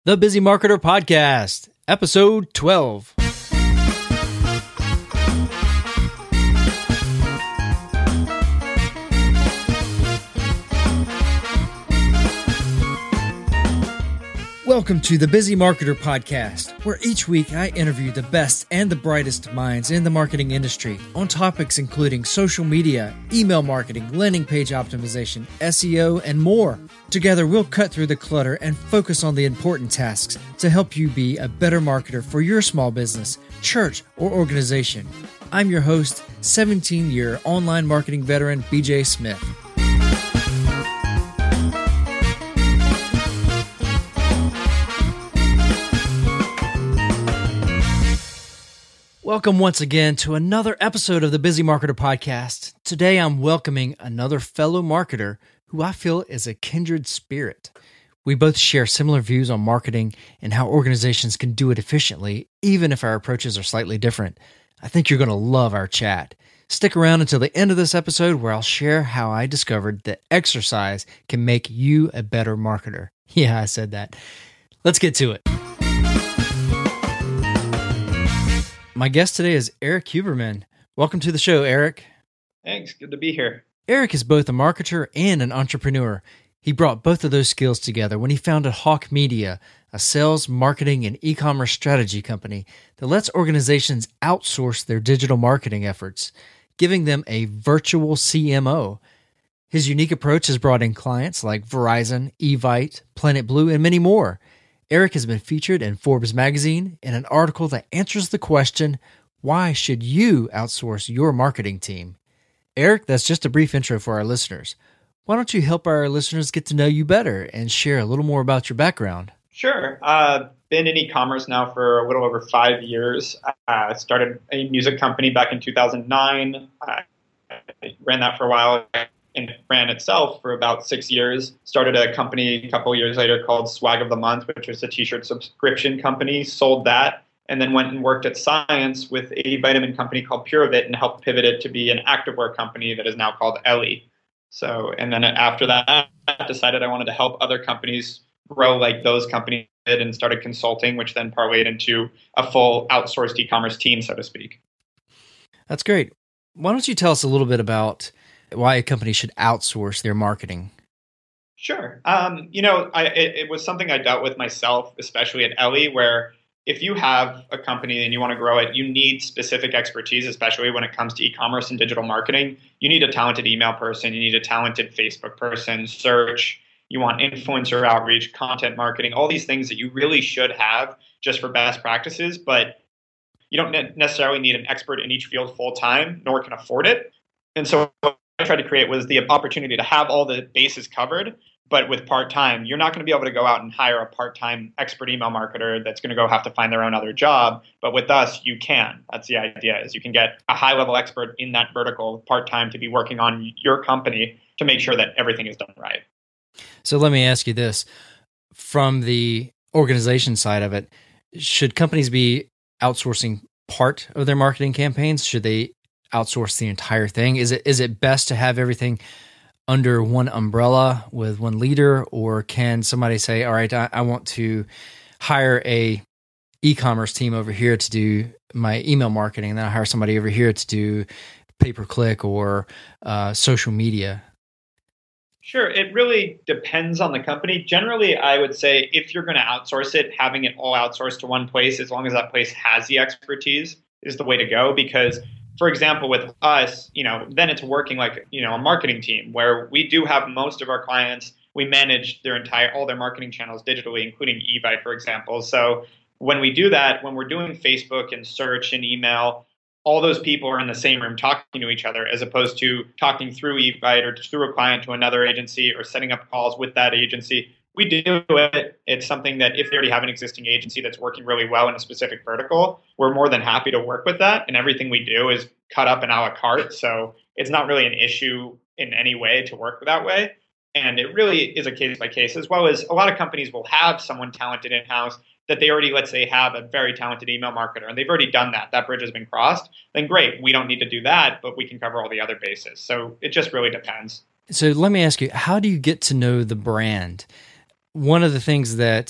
The Busy Marketer Podcast, Episode 12. Welcome to the Busy Marketer Podcast, where each week I interview the best and the brightest minds in the marketing industry on topics including social media, email marketing, landing page optimization, SEO, and more. Together, we'll cut through the clutter and focus on the important tasks to help you be a better marketer for your small business, church, or organization. I'm your host, 17-year online marketing veteran, BJ Smith. Welcome once again to another episode of the Busy Marketer Podcast. Today I'm welcoming another fellow marketer who I feel is a kindred spirit. We both share similar views on marketing and how organizations can do it efficiently, even if our approaches are slightly different. I think you're going to love our chat. Stick around until the end of this episode where I'll share how I discovered that exercise can make you a better marketer. Yeah, I said that. Let's get to it. My guest today is Eric Huberman. Welcome to the show, Eric. Thanks. Good to be here. Eric is both a marketer and an entrepreneur. He brought both of those skills together when he founded Hawk Media, a sales, marketing, and e-commerce strategy company that lets organizations outsource their digital marketing efforts, giving them a virtual CMO. His unique approach has brought in clients like Verizon, Evite, Planet Blue, and many more. Eric has been featured in Forbes magazine in an article that answers the question, why should you outsource your marketing team? Eric, that's just a brief intro for our listeners. Why don't you help our listeners get to know you better and share a little more about your background? Sure. Been in e-commerce now for a little over 5 years. I started a music company back in 2009. I ran that for a while and ran itself for about 6 years. Started a company a couple years later called Swag of the Month, which was a t-shirt subscription company, sold that, and then went and worked at Science with a vitamin company called Puravit and helped pivot it to be an activewear company that is now called Ellie. So, and then after that, I decided I wanted to help other companies grow like those companies did and started consulting, which then parlayed into a full outsourced e-commerce team, so to speak. That's great. Why don't you tell us a little bit about why a company should outsource their marketing? Sure. It was something I dealt with myself, especially at Ellie, where if you have a company and you want to grow it, you need specific expertise, especially when it comes to e-commerce and digital marketing. You need a talented email person. You need a talented Facebook person, search. You want influencer outreach, content marketing, all these things that you really should have just for best practices. But you don't necessarily need an expert in each field full time, nor can afford it. And so what I tried to create was the opportunity to have all the bases covered, but with part-time. You're not going to be able to go out and hire a part-time expert email marketer that's going to go have to find their own other job. But with us, you can. That's the idea, is you can get a high-level expert in that vertical part-time to be working on your company to make sure that everything is done right. So let me ask you this. From the organization side of it, should companies be outsourcing part of their marketing campaigns? Should they outsource the entire thing? Is it best to have everything under one umbrella with one leader, or can somebody say, all right, I want to hire a e-commerce team over here to do my email marketing, and then I hire somebody over here to do pay-per-click or social media? Sure. It really depends on the company. Generally, I would say if you're going to outsource it, having it all outsourced to one place, as long as that place has the expertise, is the way to go. Because, for example, with us, then it's working like, a marketing team where we do have most of our clients, we manage all their marketing channels digitally, including Evite, for example. So when we do that, when we're doing Facebook and search and email, all those people are in the same room talking to each other, as opposed to talking through Evite or through a client to another agency or setting up calls with that agency. We do it. It's something that if they already have an existing agency that's working really well in a specific vertical, we're more than happy to work with that. And everything we do is cut up and a la carte. So it's not really an issue in any way to work that way. And it really is a case by case, as well as a lot of companies will have someone talented in-house that they already, let's say, have a very talented email marketer, and they've already done that. That bridge has been crossed. Then great, we don't need to do that, but we can cover all the other bases. So it just really depends. So let me ask you, how do you get to know the brand? One of the things that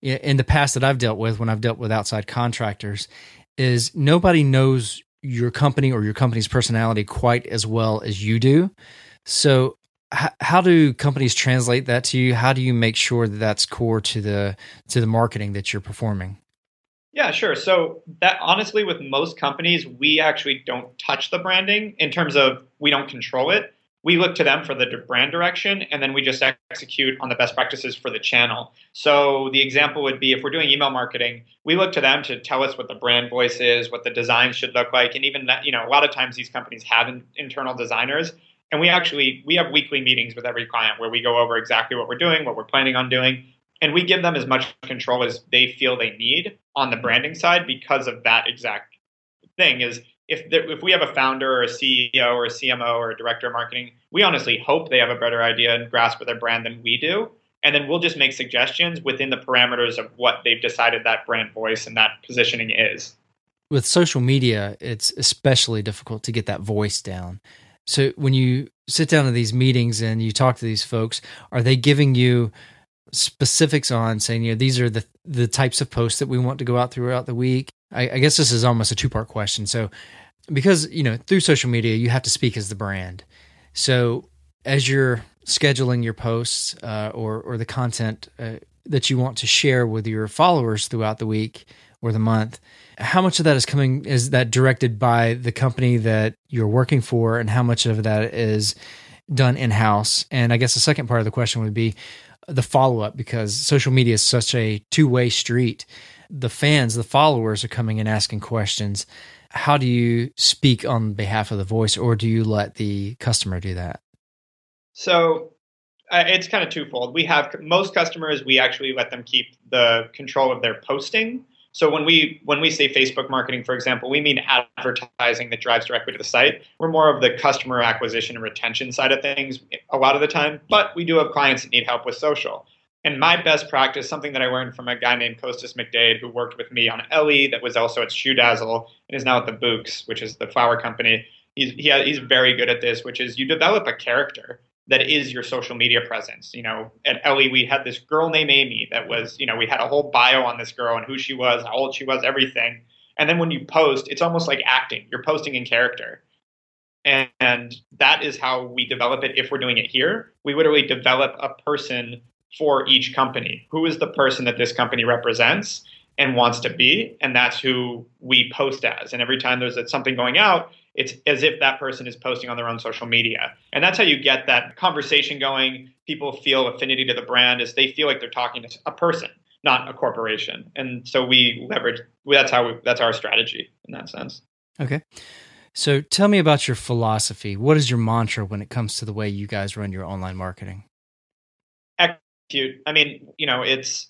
in the past that I've dealt with, when I've dealt with outside contractors, is nobody knows your company or your company's personality quite as well as you do. So how do companies translate that to you? How do you make sure that that's core to the marketing that you're performing? Yeah, sure. So that honestly, with most companies, we actually don't touch the branding in terms of we don't control it. We look to them for the brand direction, and then we just execute on the best practices for the channel. So the example would be if we're doing email marketing, we look to them to tell us what the brand voice is, what the design should look like, and even that, a lot of times these companies have internal designers, and we have weekly meetings with every client where we go over exactly what we're doing, what we're planning on doing, and we give them as much control as they feel they need on the branding side because of that exact thing. Is if we have a founder or a CEO or a CMO or a director of marketing, we honestly hope they have a better idea and grasp of their brand than we do. And then we'll just make suggestions within the parameters of what they've decided that brand voice and that positioning is. With social media, it's especially difficult to get that voice down. So when you sit down in these meetings and you talk to these folks, are they giving you specifics on saying, these are the types of posts that we want to go out throughout the week? I guess this is almost a two-part question. So because, through social media, you have to speak as the brand. So as you're scheduling your posts or the content that you want to share with your followers throughout the week or the month, how much of that is that directed by the company that you're working for, and how much of that is done in-house? And I guess the second part of the question would be the follow-up, because social media is such a two-way street. The fans, the followers are coming and asking questions. How do you speak on behalf of the voice, or do you let the customer do that? So it's kind of twofold. We have most customers, we actually let them keep the control of their posting. So when we say Facebook marketing, for example, we mean advertising that drives directly to the site. We're more of the customer acquisition and retention side of things a lot of the time, but we do have clients that need help with social. And my best practice, something that I learned from a guy named Kostas McDade, who worked with me on Ellie, that was also at Shoe Dazzle, and is now at the Books, which is the flower company. He's very good at this, which is you develop a character that is your social media presence. At Ellie, we had this girl named Amy that was, we had a whole bio on this girl and who she was, how old she was, everything. And then when you post, it's almost like acting. You're posting in character. And that is how we develop it if we're doing it here. We literally develop a person for each company. Who is the person that this company represents and wants to be? And that's who we post as. And every time there's something going out, it's as if that person is posting on their own social media. And that's how you get that conversation going. People feel affinity to the brand as they feel like they're talking to a person, not a corporation. And so we leverage, that's our strategy in that sense. Okay. So tell me about your philosophy. What is your mantra when it comes to the way you guys run your online marketing? Execute. I mean, it's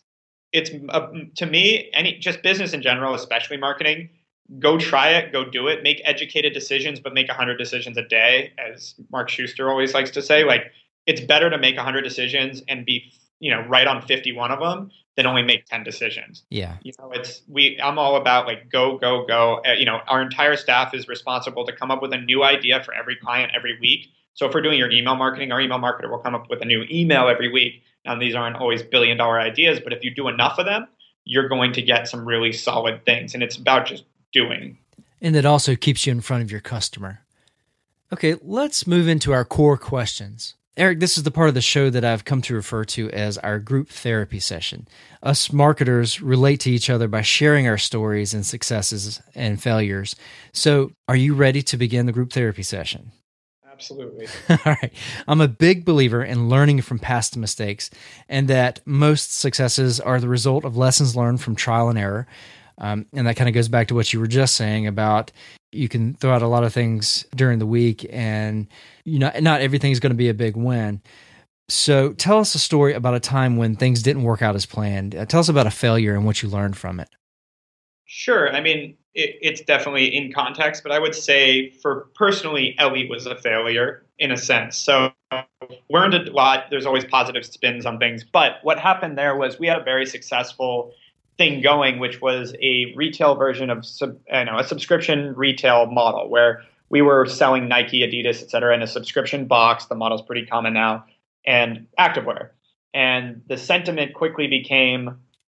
to me, just business in general, especially marketing, go try it, go do it, make educated decisions, but make 100 decisions a day, as Mark Schuster always likes to say. Like, it's better to make 100 decisions and be, right on 51 of them than only make 10 decisions. Yeah. I'm all about like, go. Our entire staff is responsible to come up with a new idea for every client every week. So if we're doing your email marketing, our email marketer will come up with a new email every week. Now, these aren't always billion-dollar ideas, but if you do enough of them, you're going to get some really solid things. And it's about just doing. And it also keeps you in front of your customer. Okay, let's move into our core questions. Eric, this is the part of the show that I've come to refer to as our group therapy session. Us marketers relate to each other by sharing our stories and successes and failures. So, are you ready to begin the group therapy session? Absolutely. All right. I'm a big believer in learning from past mistakes, and that most successes are the result of lessons learned from trial and error. And that kind of goes back to what you were just saying about you can throw out a lot of things during the week and not everything is going to be a big win. So tell us a story about a time when things didn't work out as planned. Tell us about a failure and what you learned from it. Sure. I mean, it's definitely in context, but I would say for personally, Ellie was a failure in a sense. So learned a lot. There's always positive spins on things. But what happened there was we had a very successful thing going, which was a retail version of a subscription retail model where we were selling Nike, Adidas, et cetera, in a subscription box. The model's pretty common now, and activewear. And the sentiment quickly became,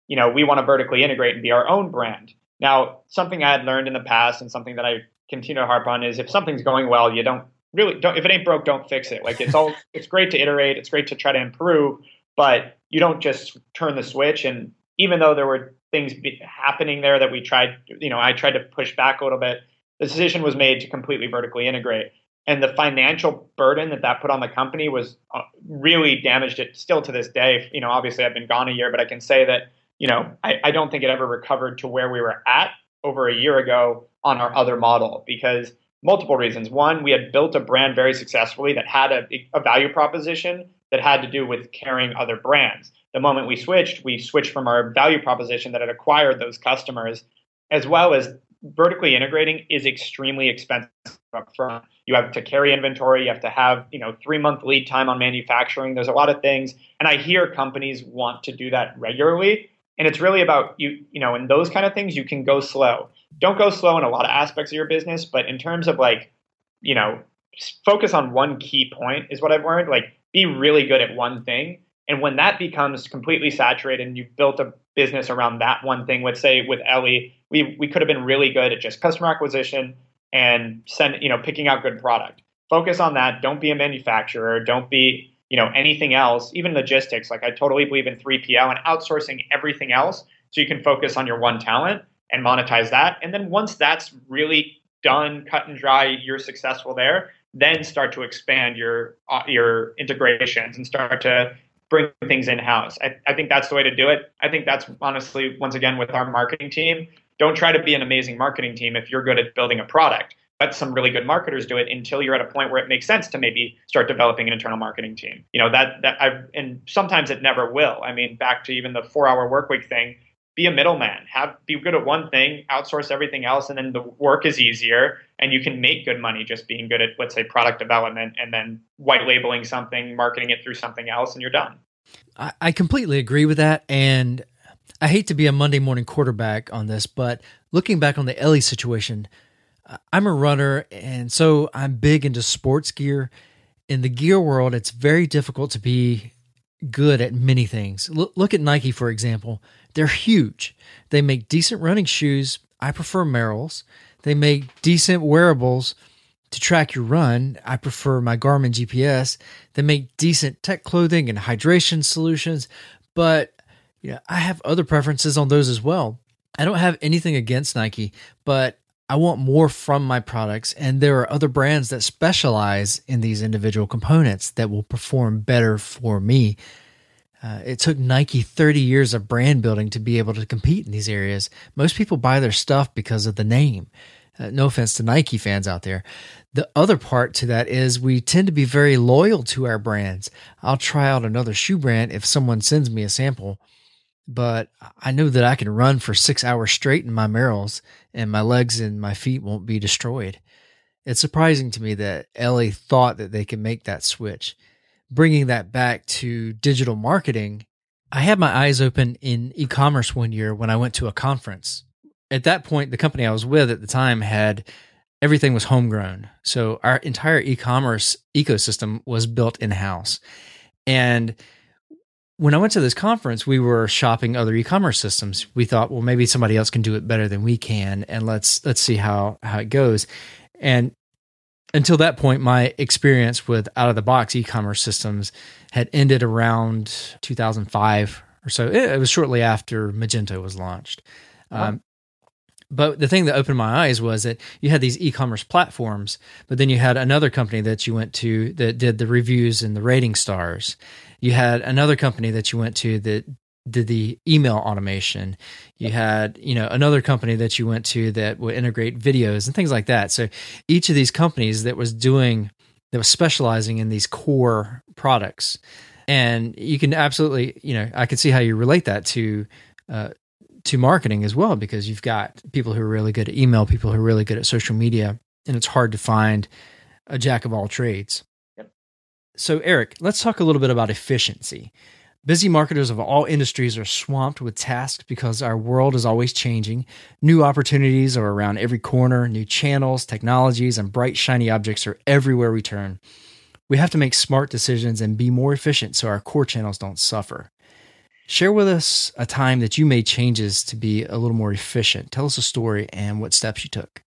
we want to vertically integrate and be our own brand. Now, something I had learned in the past and something that I continue to harp on is if something's going well, you don't if it ain't broke, don't fix it. Like it's great to iterate. It's great to try to improve, but you don't just turn the switch. And even though there were things happening there that we tried, I tried to push back a little bit, the decision was made to completely vertically integrate. And the financial burden that put on the company was really damaged it still to this day. Obviously I've been gone a year, but I can say that, I don't think it ever recovered to where we were at over a year ago on our other model because multiple reasons. One, we had built a brand very successfully that had a value proposition that had to do with carrying other brands. The moment we switched from our value proposition that had acquired those customers, as well as vertically integrating is extremely expensive up front. You have to carry inventory. You have to have, 3-month lead time on manufacturing. There's a lot of things. And I hear companies want to do that regularly. And it's really about in those kind of things, you can go slow. Don't go slow in a lot of aspects of your business, but in terms of focus on one key point is what I've learned. Be really good at one thing. And when that becomes completely saturated and you've built a business around that one thing, let's say with Ellie, we could have been really good at just customer acquisition and picking out good product. Focus on that. Don't be a manufacturer. Don't be, anything else, even logistics. I totally believe in 3PL and outsourcing everything else so you can focus on your one talent and monetize that. And then once that's really done, cut and dry, you're successful there, then start to expand your integrations and start to bring things in-house. I think that's the way to do it. I think that's honestly, once again, with our marketing team, don't try to be an amazing marketing team if you're good at building a product. Let some really good marketers do it until you're at a point where it makes sense to maybe start developing an internal marketing team. And sometimes it never will. I mean, back to even the 4-hour workweek thing, be a middleman, be good at one thing, outsource everything else, and then the work is easier and you can make good money just being good at, let's say, product development and then white labeling something, marketing it through something else, and you're done. I completely agree with that. And I hate to be a Monday morning quarterback on this, but looking back on the Ellie situation, I'm a runner, and so I'm big into sports gear. In the gear world, it's very difficult to be good at many things. Look at Nike, for example. They're huge. They make decent running shoes. I prefer Merrell's. They make decent wearables to track your run. I prefer my Garmin GPS. They make decent tech clothing and hydration solutions, but I have other preferences on those as well. I don't have anything against Nike, but I want more from my products, and there are other brands that specialize in these individual components that will perform better for me. It took Nike 30 years of brand building to be able to compete in these areas. Most people buy their stuff because of the name. No offense to Nike fans out there. The other part to that is we tend to be very loyal to our brands. I'll try out another shoe brand if someone sends me a sample, but I know that I can run for 6 hours straight in my Merrells and my legs and my feet won't be destroyed. It's surprising to me that Ellie thought that they could make that switch. Bringing that back to digital marketing, I had my eyes open in e-commerce one year when I went to a conference. At that point, the company I was with at the time everything was homegrown. So our entire e-commerce ecosystem was built in-house. And when I went to this conference, we were shopping other e-commerce systems. We thought, well, maybe somebody else can do it better than we can, and let's see how it goes. And until that point, my experience with out-of-the-box e-commerce systems had ended around 2005 or so. It was shortly after Magento was launched. But the thing that opened my eyes was that you had these e-commerce platforms, but then you had another company that you went to that did the reviews and the rating stars. You had another company that you went to that did the email automation. You had, another company that you went to that would integrate videos and things like that. So each of these companies that was specializing in these core products. And you can absolutely, I can see how you relate that to marketing as well, because you've got people who are really good at email, people who are really good at social media, and it's hard to find a jack of all trades. Yep. So Eric, let's talk a little bit about efficiency. Busy marketers of all industries are swamped with tasks because our world is always changing. New opportunities are around every corner, new channels, technologies, and bright, shiny objects are everywhere we turn. We have to make smart decisions and be more efficient so our core channels don't suffer. Share with us a time that you made changes to be a little more efficient. Tell us a story and what steps you took.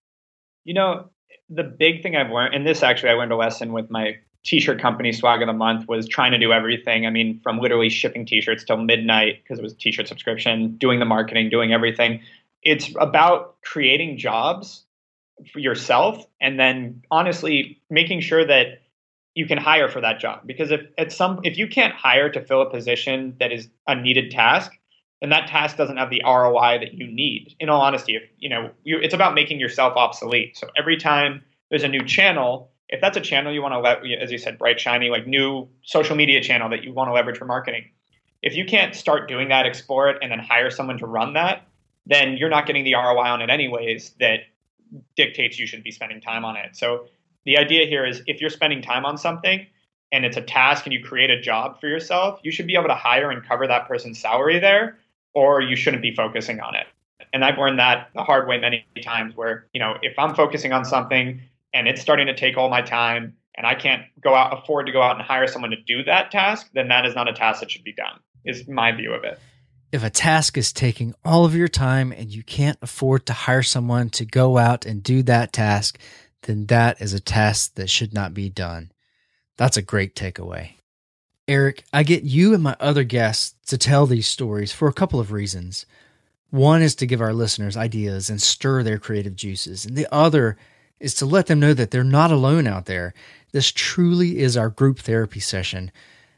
The big thing I've learned, and this actually I learned a lesson with my t-shirt company, Swag of the Month, was trying to do everything. I mean, from literally shipping t-shirts till midnight because it was a t-shirt subscription, doing the marketing, doing everything. It's about creating jobs for yourself and then honestly making sure that you can hire for that job. Because if you can't hire to fill a position that is a needed task, then that task doesn't have the ROI that you need. In all honesty, it's about making yourself obsolete. So every time there's a new channel, if that's a channel you want to let, as you said, bright, shiny, like new social media channel that you want to leverage for marketing, if you can't start doing that, explore it, and then hire someone to run that, then you're not getting the ROI on it anyways that dictates you should be spending time on it. So the idea here is if you're spending time on something and it's a task and you create a job for yourself, you should be able to hire and cover that person's salary there, or you shouldn't be focusing on it. And I've learned that the hard way many times where, if I'm focusing on something and it's starting to take all my time and I can't afford to go out and hire someone to do that task, then that is not a task that should be done, is my view of it. If a task is taking all of your time and you can't afford to hire someone to go out and do that task, then that is a task that should not be done. That's a great takeaway. Eric, I get you and my other guests to tell these stories for a couple of reasons. One is to give our listeners ideas and stir their creative juices, and the other is to let them know that they're not alone out there. This truly is our group therapy session.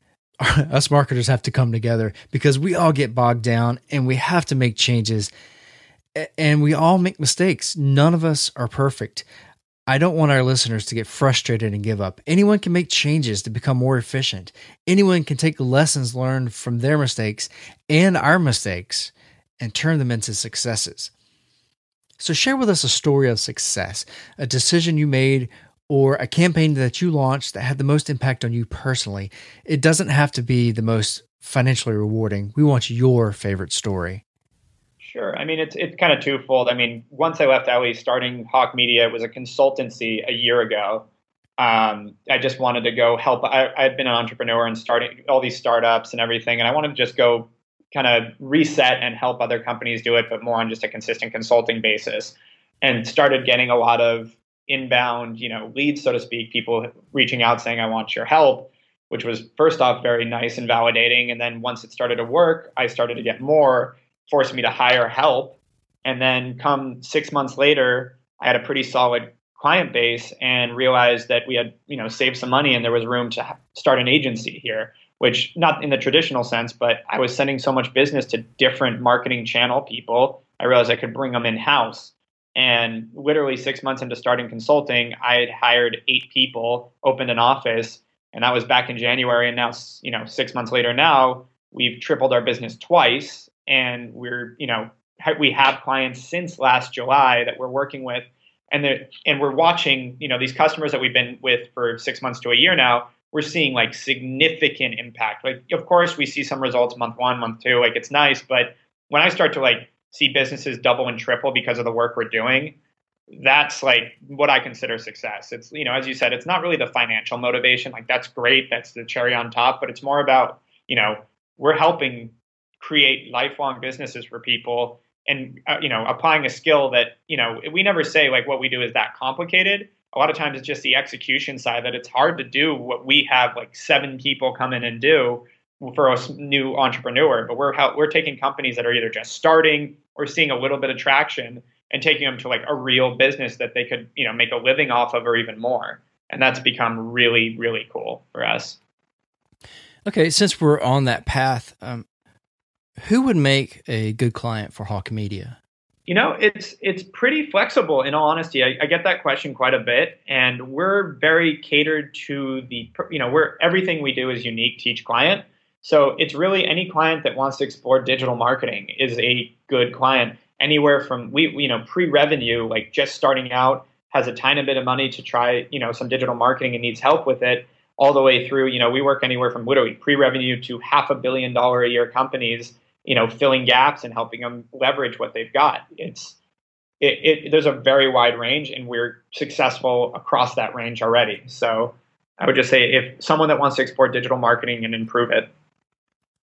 Us marketers have to come together because we all get bogged down and we have to make changes, and we all make mistakes. None of us are perfect. I don't want our listeners to get frustrated and give up. Anyone can make changes to become more efficient. Anyone can take lessons learned from their mistakes and our mistakes and turn them into successes. So share with us a story of success, a decision you made, or a campaign that you launched that had the most impact on you personally. It doesn't have to be the most financially rewarding. We want your favorite story. Sure. I mean, it's kind of twofold. I mean, once I left LE, starting Hawk Media was a consultancy a year ago. I just wanted to go help. I had been an entrepreneur and starting all these startups and everything, and I wanted to just go kind of reset and help other companies do it, but more on just a consistent consulting basis. And started getting a lot of inbound, leads, so to speak, people reaching out saying, I want your help, which was first off very nice and validating. And then once it started to work, I started to get more, forced me to hire help. And then come 6 months later, I had a pretty solid client base and realized that we had, saved some money and there was room to start an agency here, which not in the traditional sense, but I was sending so much business to different marketing channel people. I realized I could bring them in-house. And literally 6 months into starting consulting, I had hired 8 people, opened an office, and that was back in January. And now, 6 months later now, we've tripled our business twice. And we have clients since last July that we're working with. And we're watching, these customers that we've been with for 6 months to a year now, we're seeing like significant impact. Like, of course, we see some results month 1, month 2, like it's nice. But when I start to see businesses double and triple because of the work we're doing, that's like what I consider success. It's, as you said, it's not really the financial motivation. Like that's great. That's the cherry on top, but it's more about, we're helping create lifelong businesses for people and, applying a skill that, we never say like what we do is that complicated. A lot of times it's just the execution side that it's hard to do what we have like 7 people come in and do for a new entrepreneur. But we're taking companies that are either just starting or seeing a little bit of traction and taking them to like a real business that they could, make a living off of or even more. And that's become really, really cool for us. Okay. Since we're on that path, who would make a good client for Hawk Media? It's pretty flexible. In all honesty, I get that question quite a bit, and we're very catered to everything we do is unique to each client. So it's really any client that wants to explore digital marketing is a good client. Anywhere from pre-revenue, like just starting out, has a tiny bit of money to try, some digital marketing and needs help with it, all the way through, we work anywhere from literally pre-revenue to $500 million a year companies, filling gaps and helping them leverage what they've got. There's a very wide range, and we're successful across that range already. So I would just say if someone that wants to explore digital marketing and improve it.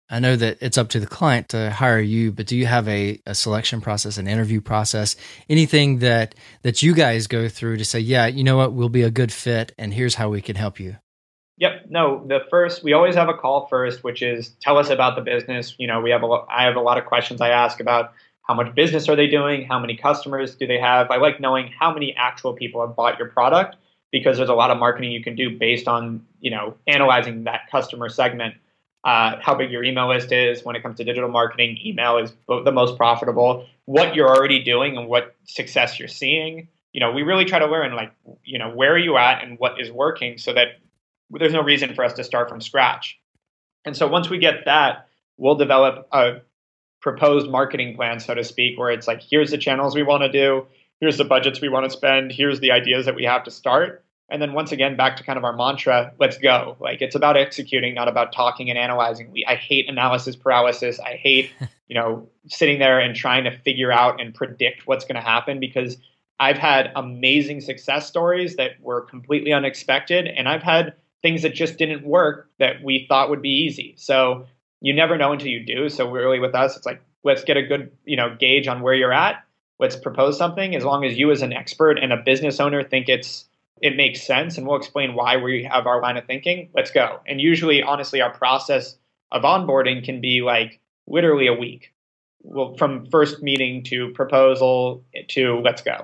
I know that it's up to the client to hire you, but do you have a selection process, an interview process, anything that you guys go through to say, yeah, you know what, we'll be a good fit and here's how we can help you? Yep. No, we always have a call first, which is tell us about the business. I have a lot of questions I ask about how much business are they doing? How many customers do they have? I like knowing how many actual people have bought your product, because there's a lot of marketing you can do based on, analyzing that customer segment. How big your email list is. When it comes to digital marketing, email is the most profitable. What you're already doing and what success you're seeing. We really try to learn, where are you at and what is working, so that there's no reason for us to start from scratch. And so once we get that, we'll develop a proposed marketing plan, so to speak, where it's like, here's the channels we want to do, here's the budgets we want to spend, here's the ideas that we have to start. And then once again, back to kind of our mantra, let's go. Like, it's about executing, not about talking and analyzing. I hate analysis paralysis. I hate, sitting there and trying to figure out and predict what's going to happen, because I've had amazing success stories that were completely unexpected. And I've had things that just didn't work that we thought would be easy. So you never know until you do. So really with us, it's like, let's get a good, gauge on where you're at. Let's propose something. As long as you as an expert and a business owner think it makes sense, and we'll explain why we have our line of thinking, let's go. And usually, honestly, our process of onboarding can be like literally a week. Well, from first meeting to proposal to let's go.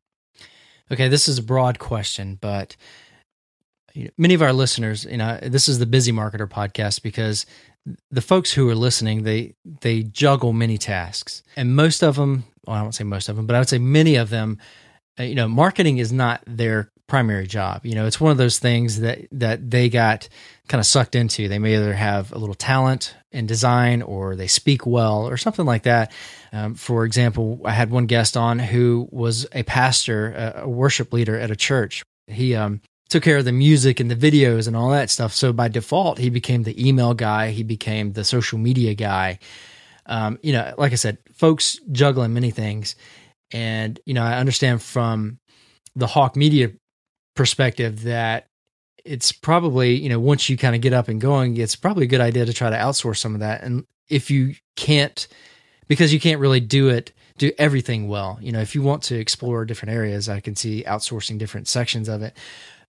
Okay, this is a broad question, but many of our listeners, this is the Busy Marketer podcast, because the folks who are listening, they juggle many tasks, and most of them, well, I won't say most of them, but I would say many of them, marketing is not their primary job. It's one of those things that they got kind of sucked into. They may either have a little talent in design, or they speak well, or something like that. For example, I had one guest on who was a pastor, a worship leader at a church. He took care of the music and the videos and all that stuff. So by default, he became the email guy. He became the social media guy. Like I said, folks juggling many things. And, I understand from the Hawk Media perspective that it's probably, once you kind of get up and going, it's probably a good idea to try to outsource some of that. And if you can't, because you can't really do everything well, if you want to explore different areas, I can see outsourcing different sections of it.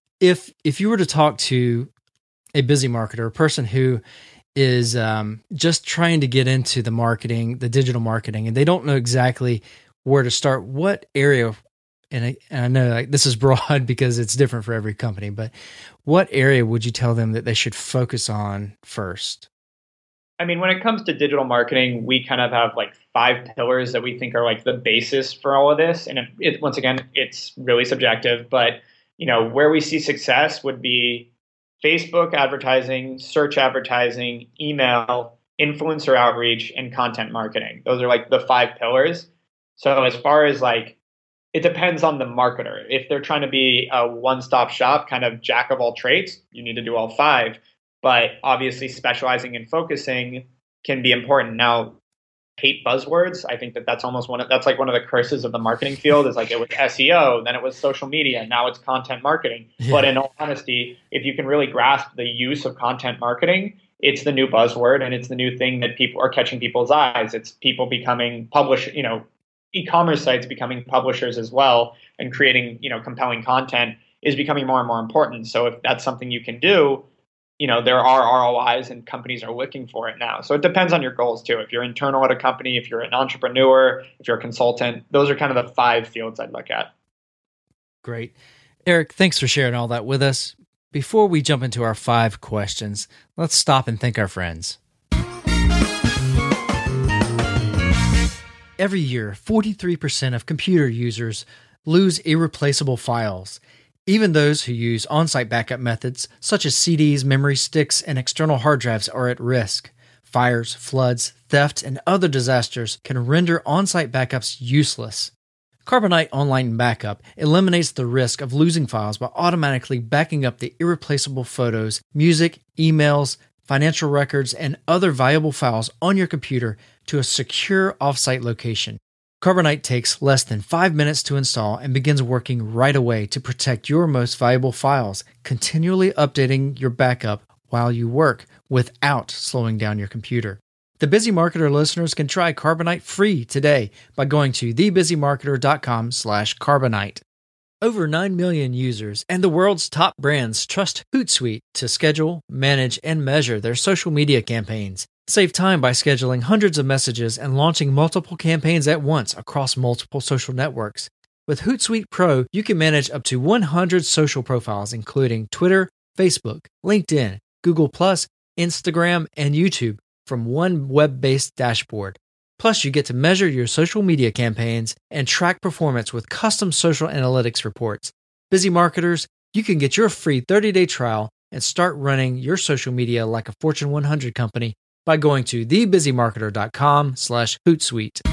If you were to talk to a busy marketer, a person who is just trying to get into the marketing, the digital marketing, and they don't know exactly where to start, what area, and I know this is broad because it's different for every company, but what area would you tell them that they should focus on first? I mean, when it comes to digital marketing, we kind of have like 5 pillars that we think are like the basis for all of this. And once again, it's really subjective, but where we see success would be Facebook advertising, search advertising, email, influencer outreach, and content marketing. Those are like the 5 pillars. So as far as it depends on the marketer. If they're trying to be a one-stop shop, kind of jack of all trades, you need to do all 5. But obviously specializing and focusing can be important. Now, I hate buzzwords. I think that's almost one of the curses of the marketing field, is like it was SEO, then it was social media, now it's content marketing. Yeah. But in all honesty, if you can really grasp the use of content marketing, it's the new buzzword, and it's the new thing that people are catching people's eyes. It's people becoming e-commerce sites becoming publishers as well, and creating, compelling content is becoming more and more important. So if that's something you can do, there are ROIs, and companies are looking for it now. So it depends on your goals too. If you're internal at a company, if you're an entrepreneur, if you're a consultant, those are kind of the 5 fields I'd look at. Great. Eric, thanks for sharing all that with us. Before we jump into our 5 questions, let's stop and thank our friends. Every year, 43% of computer users lose irreplaceable files. Even those who use on-site backup methods, such as CDs, memory sticks, and external hard drives, are at risk. Fires, floods, theft, and other disasters can render on-site backups useless. Carbonite Online Backup eliminates the risk of losing files by automatically backing up the irreplaceable photos, music, emails, financial records, and other valuable files on your computer to a secure off-site location. Carbonite takes less than 5 minutes to install and begins working right away to protect your most valuable files, continually updating your backup while you work without slowing down your computer. The Busy Marketer listeners can try Carbonite free today by going to thebusymarketer.com/carbonite. Over 9 million users and the world's top brands trust Hootsuite to schedule, manage, and measure their social media campaigns. Save time by scheduling hundreds of messages and launching multiple campaigns at once across multiple social networks. With Hootsuite Pro, you can manage up to 100 social profiles, including Twitter, Facebook, LinkedIn, Google+, Instagram, and YouTube from one web-based dashboard. Plus, you get to measure your social media campaigns and track performance with custom social analytics reports. Busy marketers, you can get your free 30-day trial and start running your social media like a Fortune 100 company by going to thebusymarketer.com/Hootsuite.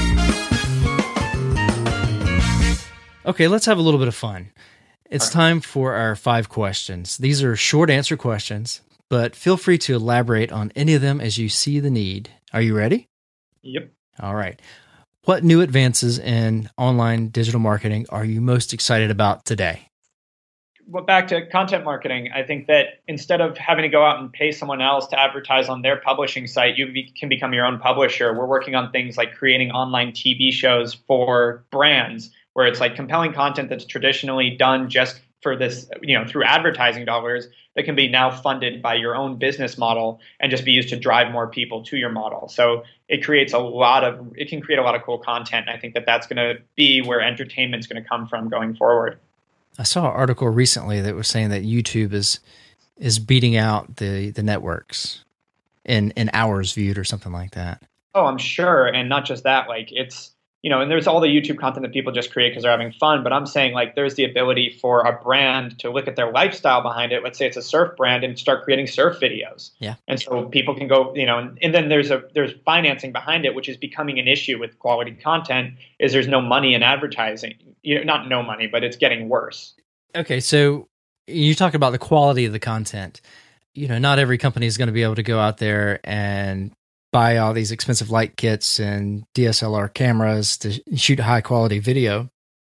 Okay, let's have a little bit of fun. It's time for our 5 questions. These are short answer questions, but feel free to elaborate on any of them as you see the need. Are you ready? Yep. All right. What new advances in online digital marketing are you most excited about today? Well, back to content marketing, I think that instead of having to go out and pay someone else to advertise on their publishing site, you can become your own publisher. We're working on things like creating online TV shows for brands, where it's like compelling content that's traditionally done just for this, through advertising dollars that can be now funded by your own business model and just be used to drive more people to your model. So it can create a lot of cool content. And I think that that's going to be where entertainment's going to come from going forward. I saw an article recently that was saying that YouTube is beating out the networks in hours viewed or something like that. Oh, I'm sure. And not just that, like it's, and there's all the YouTube content that people just create because they're having fun. But I'm saying like there's the ability for a brand to look at their lifestyle behind it. Let's say it's a surf brand and start creating surf videos. Yeah. And so people can go, and then there's financing behind it, which is becoming an issue with quality content is there's no money in advertising. Not no money, but it's getting worse. Okay. So you talk about the quality of the content. Not every company is going to be able to go out there and buy all these expensive light kits and DSLR cameras to shoot high quality video.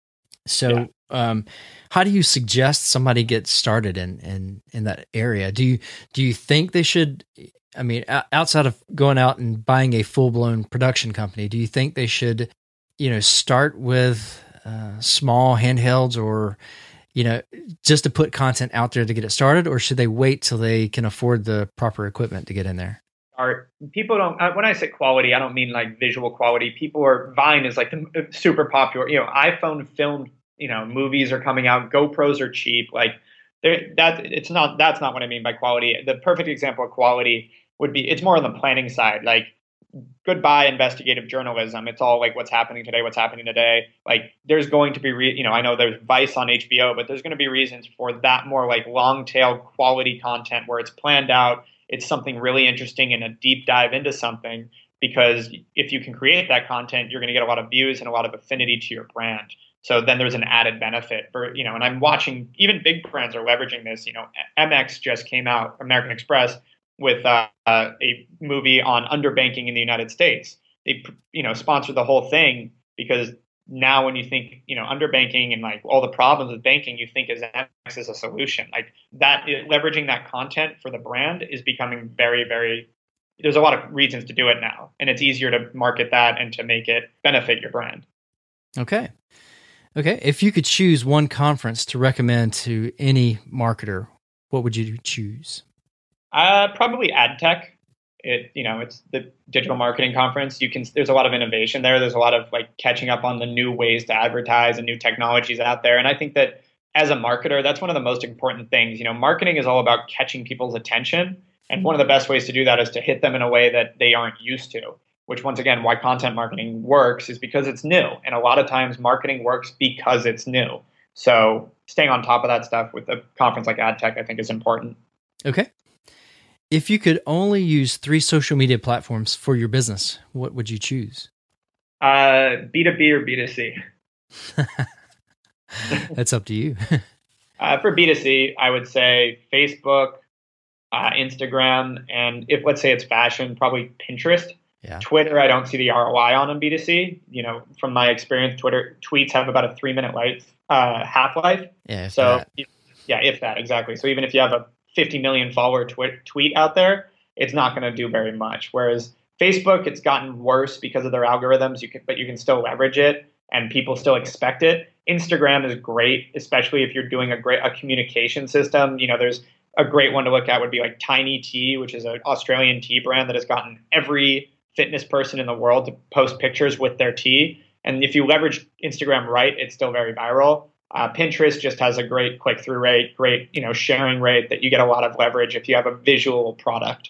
So, how do you suggest somebody get started in that area? Do you think they should? I mean, outside of going out and buying a full blown production company, do you think they should, start with small handhelds or, just to put content out there to get it started, or should they wait till they can afford the proper equipment to get in there? People don't, when I say quality, I don't mean like visual quality. Vine is like the super popular, iPhone filmed, movies are coming out, GoPros are cheap. Like that's not what I mean by quality. The perfect example of quality would be, it's more on the planning side, like goodbye investigative journalism. It's all like what's happening today. Like there's going to be, I know there's Vice on HBO, but there's going to be reasons for that more like long tail quality content where it's planned out. It's something really interesting and a deep dive into something, because if you can create that content, you're going to get a lot of views and a lot of affinity to your brand. So then there's an added benefit for, and I'm watching even big brands are leveraging this. MX just came out, American Express, with a movie on underbanking in the United States. They, sponsored the whole thing because now when you think, underbanking and like all the problems with banking, you think MX is a solution. Like that, leveraging that content for the brand is becoming very, very, there's a lot of reasons to do it now. And it's easier to market that and to make it benefit your brand. Okay. If you could choose one conference to recommend to any marketer, what would you choose? Probably AdTech. It's the digital marketing conference. There's a lot of innovation there. There's a lot of like catching up on the new ways to advertise and new technologies out there. And I think that as a marketer, that's one of the most important things. Marketing is all about catching people's attention. And one of the best ways to do that is to hit them in a way that they aren't used to, which once again, why content marketing works is because it's new. And a lot of times marketing works because it's new. So staying on top of that stuff with a conference like AdTech, I think is important. Okay. If you could only use 3 social media platforms for your business, what would you choose? B2B or B2C? That's up to you. For B2C, I would say Facebook, Instagram, and if let's say it's fashion, probably Pinterest. Yeah. Twitter, I don't see the ROI on B2C. From my experience, Twitter tweets have about a 3-minute half-life. Yeah. So, if that, exactly. So even if you have a 50 million follower tweet out there, it's not going to do very much. Whereas Facebook, it's gotten worse because of their algorithms. But you can still leverage it, and people still expect it. Instagram is great, especially if you're doing a communication system. There's a great one to look at would be like Tiny Tea, which is an Australian tea brand that has gotten every fitness person in the world to post pictures with their tea. And if you leverage Instagram right, it's still very viral. Pinterest just has a great click-through rate, great sharing rate that you get a lot of leverage if you have a visual product.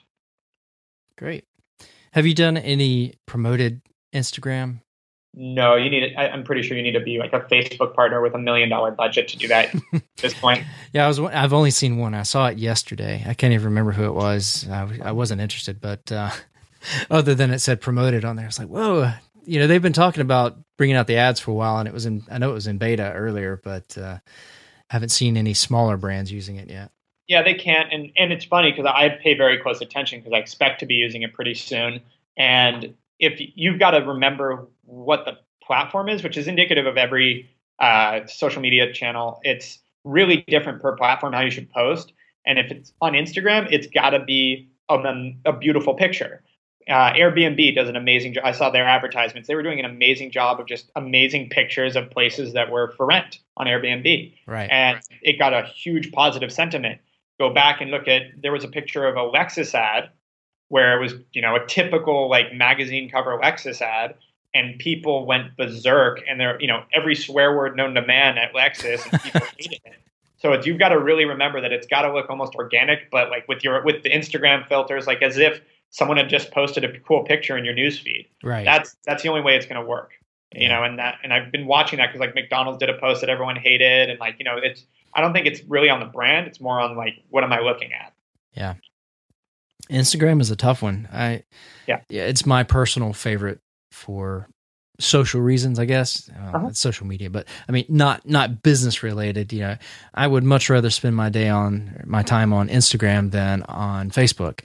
Great. Have you done any promoted Instagram? No, I'm pretty sure you need to be like a Facebook partner with $1 million budget to do that at this point. Yeah, I've only seen one. I saw it yesterday. I can't even remember who it was. I wasn't interested, but other than it said promoted on there, I was like, whoa. They've been talking about bringing out the ads for a while, and I know it was in beta earlier, but haven't seen any smaller brands using it yet. Yeah, they can't. And it's funny because I pay very close attention because I expect to be using it pretty soon. And if you've got to remember what the platform is, which is indicative of every social media channel, it's really different per platform how you should post. And if it's on Instagram, it's got to be a beautiful picture. Airbnb does an amazing job. I saw their advertisements. They were doing an amazing job of just amazing pictures of places that were for rent on Airbnb. Right. And it got a huge positive sentiment. Go back and look there was a picture of a Lexus ad where it was, a typical like magazine cover Lexus ad, and people went berserk, and they're, every swear word known to man at Lexus, and people hated it. So you've got to really remember that it's got to look almost organic, but like with the Instagram filters, like as if someone had just posted a cool picture in your newsfeed. Right. That's the only way it's going to work. Yeah. And I've been watching that because like McDonald's did a post that everyone hated, and like I don't think it's really on the brand. It's more on like what am I looking at? Yeah. Instagram is a tough one. Yeah, it's my personal favorite for social reasons, I guess. It's social media, but I mean, not business related. I would much rather spend my time on Instagram than on Facebook.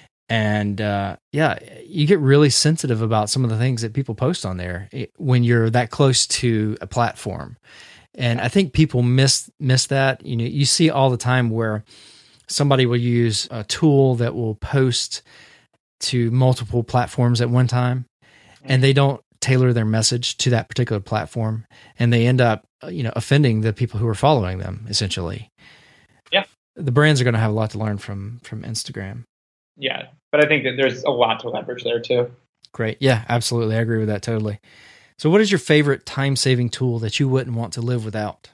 And you get really sensitive about some of the things that people post on there when you're that close to a platform. And I think people miss that. You see all the time where somebody will use a tool that will post to multiple platforms at one time, and they don't tailor their message to that particular platform, and they end up, offending the people who are following them, essentially. Yeah. The brands are going to have a lot to learn from Instagram. Yeah, but I think that there's a lot to leverage there too. Great. Yeah, absolutely. I agree with that totally. So what is your favorite time-saving tool that you wouldn't want to live without?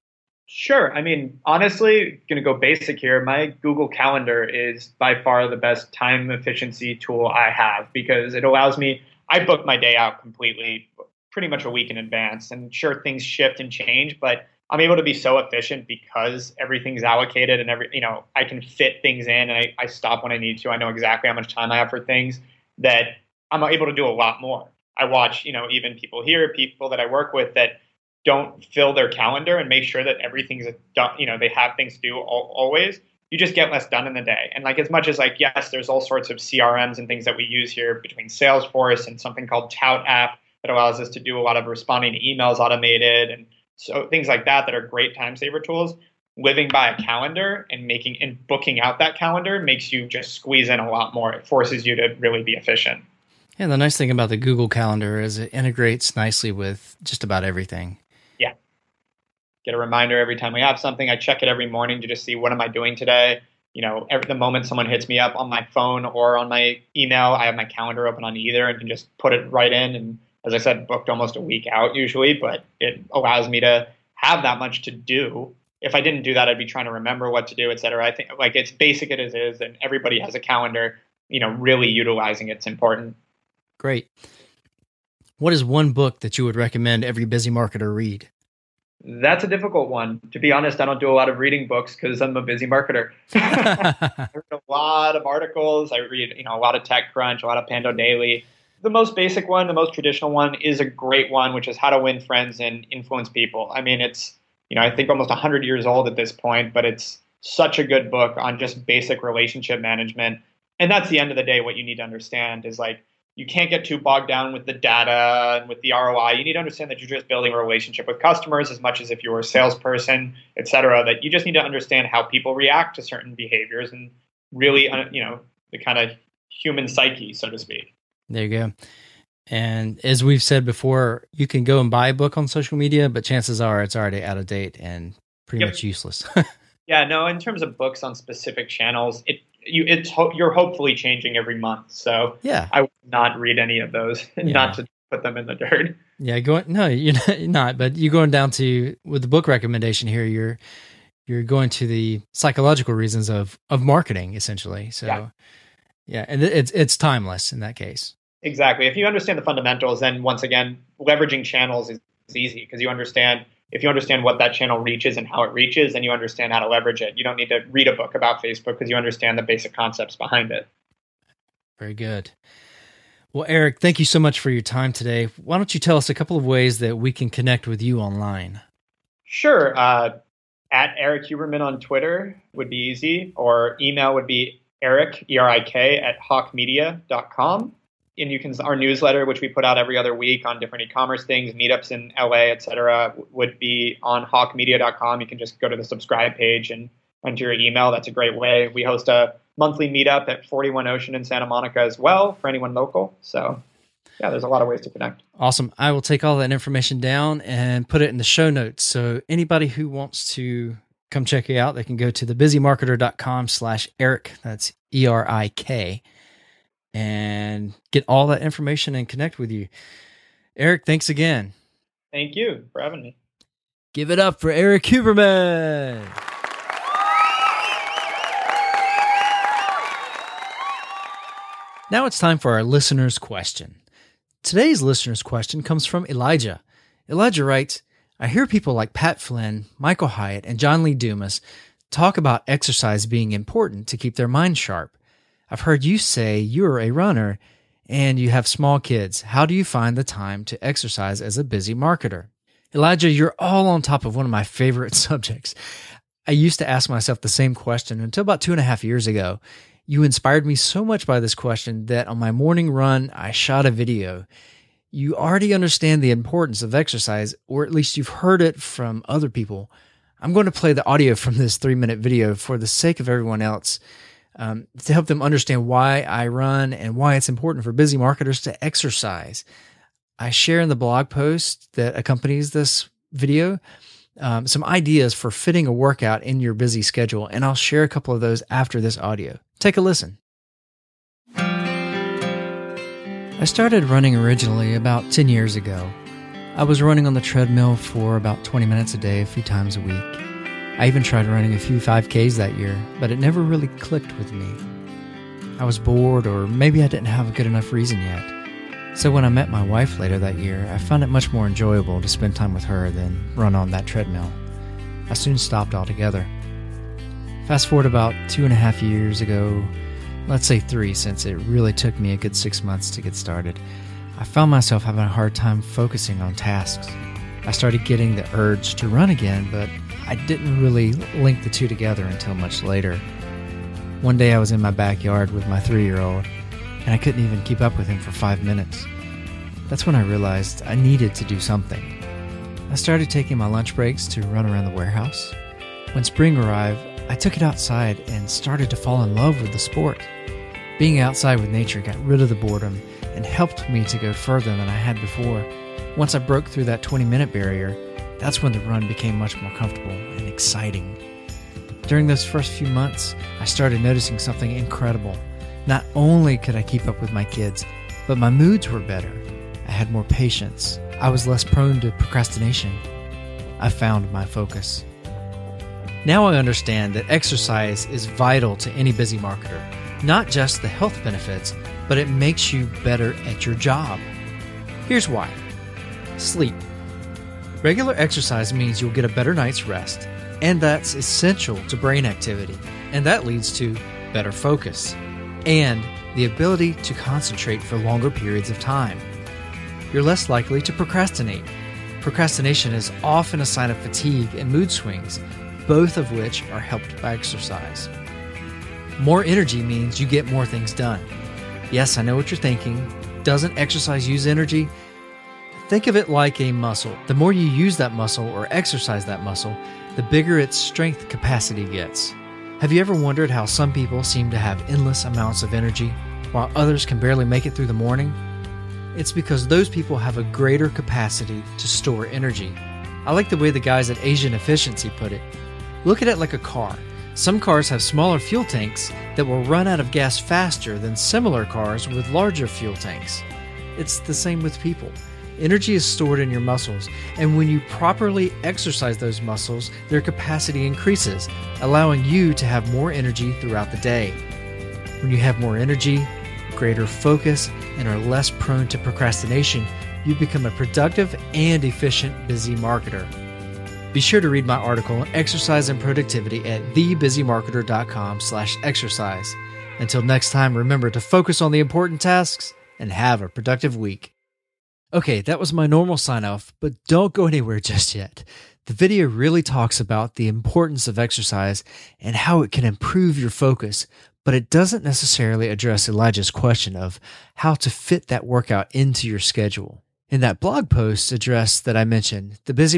Sure. I mean, honestly, going to go basic here. My Google Calendar is by far the best time efficiency tool I have because it allows me, I book my day out completely, pretty much a week in advance. And sure, things shift and change, but I'm able to be so efficient because everything's allocated and I can fit things in, and I stop when I need to. I know exactly how much time I have for things that I'm able to do a lot more. I watch, even people that I work with that don't fill their calendar and make sure that everything's done, they have things to do always. You just get less done in the day. And like, as much as like, yes, there's all sorts of CRMs and things that we use here between Salesforce and something called Tout app that allows us to do a lot of responding to emails automated. And so things like that are great time saver tools. Living by a calendar and booking out that calendar makes you just squeeze in a lot more. It forces you to really be efficient. Yeah, the nice thing about the Google Calendar is it integrates nicely with just about everything. Yeah. Get a reminder every time we have something. I check it every morning to just see what am I doing today. The moment someone hits me up on my phone or on my email, I have my calendar open on either and can just put it right in. And as I said, booked almost a week out usually, but it allows me to have that much to do. If I didn't do that, I'd be trying to remember what to do, et cetera. I think like it's basic as it is, and everybody has a calendar, really utilizing it's important. Great. What is one book that you would recommend every busy marketer read? That's a difficult one. To be honest, I don't do a lot of reading books because I'm a busy marketer. I read a lot of articles. I read, a lot of TechCrunch, a lot of Pando Daily. The most basic one, the most traditional one is a great one, which is How to Win Friends and Influence People. I mean, it's, I think almost 100 years old at this point, but it's such a good book on just basic relationship management. And that's the end of the day. What you need to understand is like, you can't get too bogged down with the data and with the ROI. You need to understand that you're just building a relationship with customers as much as if you were a salesperson, et cetera, that you just need to understand how people react to certain behaviors and really, the kind of human psyche, so to speak. There you go. And as we've said before, you can go and buy a book on social media, but chances are it's already out of date and pretty much useless. Yeah, no, in terms of books on specific channels, you're hopefully changing every month. So yeah, I would not read any of those, not to put them in the dirt. Yeah, you're not, but you're going down to, with the book recommendation here, you're going to the psychological reasons of marketing, essentially. So yeah, and it's timeless in that case. Exactly. If you understand the fundamentals, then once again, leveraging channels is easy because if you understand what that channel reaches and how it reaches, and you understand how to leverage it. You don't need to read a book about Facebook because you understand the basic concepts behind it. Very good. Well, Eric, thank you so much for your time today. Why don't you tell us a couple of ways that we can connect with you online? Sure. At Eric Huberman on Twitter would be easy, or email would be Eric, E-R-I-K, at hawkmedia.com. And our newsletter, which we put out every other week on different e-commerce things, meetups in LA, et cetera, would be on hawkmedia.com. You can just go to the subscribe page and enter your email. That's a great way. We host a monthly meetup at 41 Ocean in Santa Monica as well for anyone local. So yeah, there's a lot of ways to connect. Awesome. I will take all that information down and put it in the show notes. So anybody who wants to come check you out, they can go to thebusymarketer.com/Eric. That's ERIK. And get all that information and connect with you. Eric, thanks again. Thank you for having me. Give it up for Eric Huberman. Now it's time for our listener's question. Today's listener's question comes from Elijah. Elijah writes, I hear people like Pat Flynn, Michael Hyatt, and John Lee Dumas talk about exercise being important to keep their mind sharp. I've heard you say you're a runner and you have small kids. How do you find the time to exercise as a busy marketer? Elijah, you're all on top of one of my favorite subjects. I used to ask myself the same question until about 2.5 years ago. You inspired me so much by this question that on my morning run, I shot a video. You already understand the importance of exercise, or at least you've heard it from other people. I'm going to play the audio from this 3-minute video for the sake of everyone else, to help them understand why I run and why it's important for busy marketers to exercise. I share in the blog post that accompanies this video some ideas for fitting a workout in your busy schedule, and I'll share a couple of those after this audio. Take a listen. I started running originally about 10 years ago. I was running on the treadmill for about 20 minutes a day, a few times a week. I even tried running a few 5Ks that year, but it never really clicked with me. I was bored, or maybe I didn't have a good enough reason yet. So when I met my wife later that year, I found it much more enjoyable to spend time with her than run on that treadmill. I soon stopped altogether. Fast forward about 2.5 years ago, let's say 3, since it really took me a good 6 months to get started, I found myself having a hard time focusing on tasks. I started getting the urge to run again, but I didn't really link the two together until much later. One day I was in my backyard with my 3-year-old, and I couldn't even keep up with him for 5 minutes. That's when I realized I needed to do something. I started taking my lunch breaks to run around the warehouse. When spring arrived, I took it outside and started to fall in love with the sport. Being outside with nature got rid of the boredom and helped me to go further than I had before. Once I broke through that 20-minute barrier, that's when the run became much more comfortable and exciting. During those first few months, I started noticing something incredible. Not only could I keep up with my kids, but my moods were better. I had more patience. I was less prone to procrastination. I found my focus. Now I understand that exercise is vital to any busy marketer. Not just the health benefits, but it makes you better at your job. Here's why. Sleep. Regular exercise means you'll get a better night's rest, and that's essential to brain activity, and that leads to better focus and the ability to concentrate for longer periods of time. You're less likely to procrastinate. Procrastination is often a sign of fatigue and mood swings, both of which are helped by exercise. More energy means you get more things done. Yes, I know what you're thinking. doesn't exercise use energy? Think of it like a muscle. The more you use that muscle or exercise that muscle, the bigger its strength capacity gets. Have you ever wondered how some people seem to have endless amounts of energy, while others can barely make it through the morning? It's because those people have a greater capacity to store energy. I like the way the guys at Asian Efficiency put it. Look at it like a car. Some cars have smaller fuel tanks that will run out of gas faster than similar cars with larger fuel tanks. It's the same with people. Energy is stored in your muscles, and when you properly exercise those muscles, their capacity increases, allowing you to have more energy throughout the day. When you have more energy, greater focus, and are less prone to procrastination, you become a productive and efficient busy marketer. Be sure to read my article on exercise and productivity at thebusymarketer.com/exercise. Until next time, remember to focus on the important tasks and have a productive week. Okay, that was my normal sign off, but don't go anywhere just yet. The video really talks about the importance of exercise and how it can improve your focus, but it doesn't necessarily address Elijah's question of how to fit that workout into your schedule. In that blog post address that I mentioned,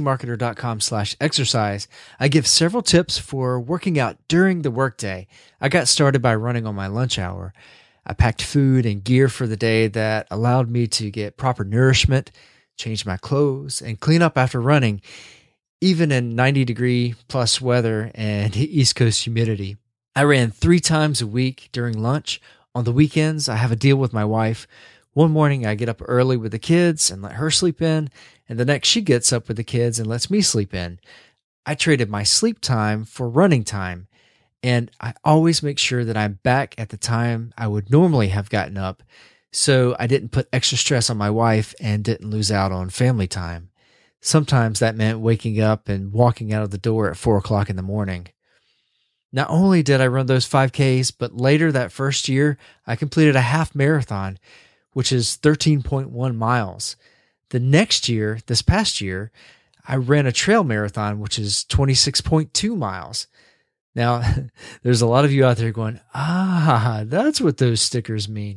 thebusymarketer.com/exercise, I give several tips for working out during the workday. I got started by running on my lunch hour. I packed food and gear for the day that allowed me to get proper nourishment, change my clothes, and clean up after running, even in 90-degree plus weather and East Coast humidity. I ran 3 times a week during lunch. On the weekends, I have a deal with my wife. One morning, I get up early with the kids and let her sleep in, and the next she gets up with the kids and lets me sleep in. I traded my sleep time for running time, and I always make sure that I'm back at the time I would normally have gotten up, so I didn't put extra stress on my wife and didn't lose out on family time. Sometimes that meant waking up and walking out of the door at 4 o'clock in the morning. Not only did I run those 5Ks, but later that first year, I completed a half marathon, which is 13.1 miles. The next year, this past year, I ran a trail marathon, which is 26.2 miles. Now, there's a lot of you out there going, that's what those stickers mean.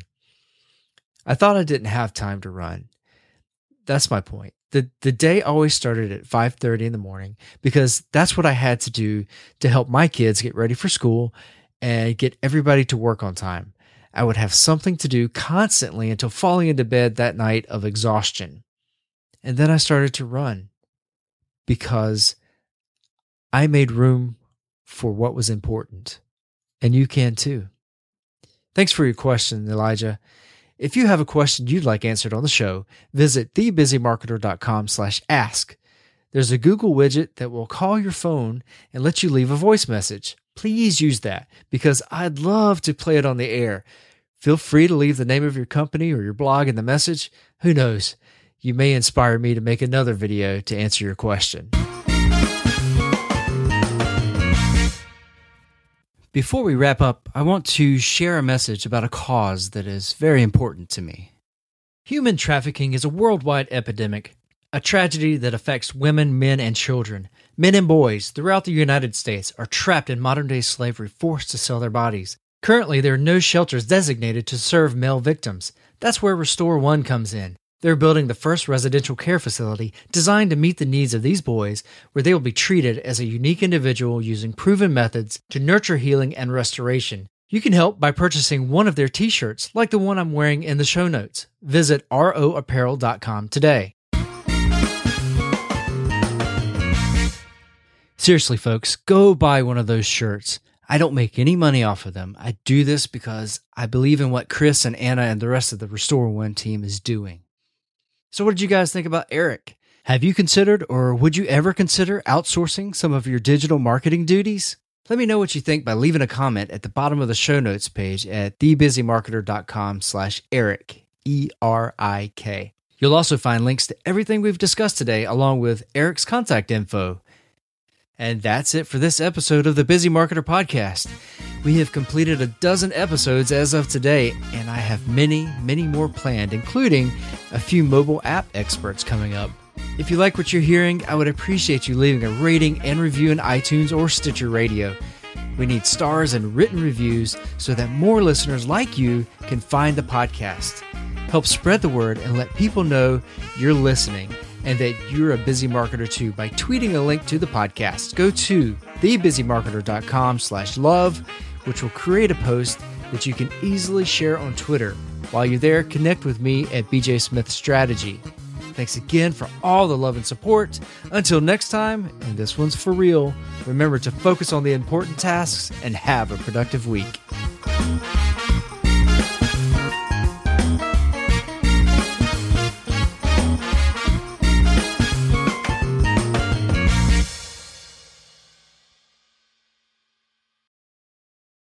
I thought I didn't have time to run. That's my point. The day always started at 5:30 in the morning because that's what I had to do to help my kids get ready for school and get everybody to work on time. I would have something to do constantly until falling into bed that night of exhaustion. And then I started to run because I made room for what was important. And you can too. Thanks for your question, Elijah. If you have a question you'd like answered on the show, visit thebusymarketer.com/ask. There's a Google widget that will call your phone and let you leave a voice message. Please use that because I'd love to play it on the air. Feel free to leave the name of your company or your blog in the message. Who knows? You may inspire me to make another video to answer your question. Before we wrap up, I want to share a message about a cause that is very important to me. Human trafficking is a worldwide epidemic, a tragedy that affects women, men, and children. Men and boys throughout the United States are trapped in modern-day slavery, forced to sell their bodies. Currently, there are no shelters designated to serve male victims. That's where Restore One comes in. They're building the first residential care facility designed to meet the needs of these boys, where they will be treated as a unique individual using proven methods to nurture healing and restoration. You can help by purchasing one of their t-shirts, like the one I'm wearing in the show notes. Visit roapparel.com today. Seriously, folks, go buy one of those shirts. I don't make any money off of them. I do this because I believe in what Chris and Anna and the rest of the Restore One team is doing. So what did you guys think about Eric? Have you considered or would you ever consider outsourcing some of your digital marketing duties? Let me know what you think by leaving a comment at the bottom of the show notes page at thebusymarketer.com/Eric, ERIK. You'll also find links to everything we've discussed today along with Eric's contact info. And that's it for this episode of the Busy Marketer Podcast. We have completed a dozen episodes as of today, and I have many, many more planned, including a few mobile app experts coming up. If you like what you're hearing, I would appreciate you leaving a rating and review in iTunes or Stitcher Radio. We need stars and written reviews so that more listeners like you can find the podcast. Help spread the word and let people know you're listening and that you're a busy marketer too by tweeting a link to the podcast. Go to thebusymarketer.com/love, which will create a post that you can easily share on Twitter. While you're there, connect with me at BJ Smith Strategy. Thanks again for all the love and support. Until next time, and this one's for real, remember to focus on the important tasks and have a productive week.